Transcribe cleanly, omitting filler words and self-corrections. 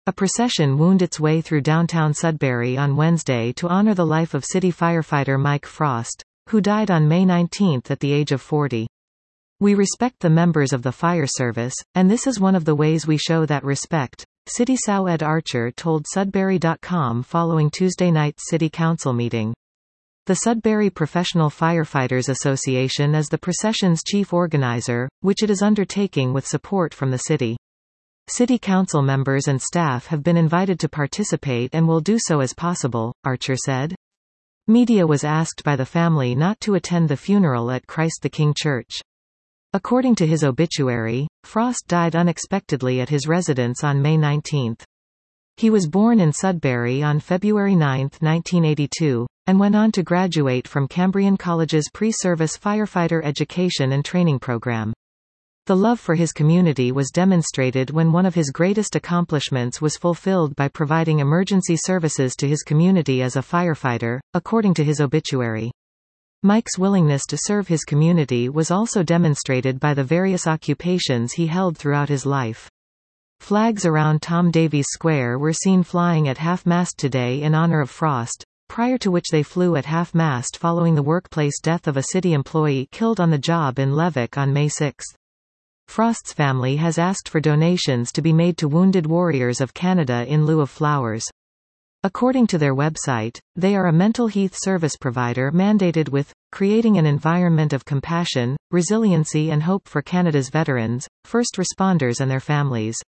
A procession wound its way through downtown Sudbury on Wednesday to honor the life of city firefighter Mike Frost, who died on May 19 at the age of 40. "We respect the members of the fire service, and this is one of the ways we show that respect," City SOW Ed Archer told Sudbury.com following Tuesday night's City Council meeting. The Sudbury Professional Firefighters Association is the procession's chief organizer, which it is undertaking with support from the city. City Council members and staff have been invited to participate and will do so as possible, Archer said. Media was asked by the family not to attend the funeral at Christ the King Church. According to his obituary, Frost died unexpectedly at his residence on May 19. He was born in Sudbury on February 9, 1982, and went on to graduate from Cambrian College's pre-service firefighter education and training program. The love for his community was demonstrated when one of his greatest accomplishments was fulfilled by providing emergency services to his community as a firefighter, according to his obituary. Mike's willingness to serve his community was also demonstrated by the various occupations he held throughout his life. Flags around Tom Davies Square were seen flying at half-mast today in honor of Frost, prior to which they flew at half-mast following the workplace death of a city employee killed on the job in Levick on May 6. Frost's family has asked for donations to be made to Wounded Warriors of Canada in lieu of flowers. According to their website, they are a mental health service provider mandated with creating an environment of compassion, resiliency and hope for Canada's veterans, first responders and their families.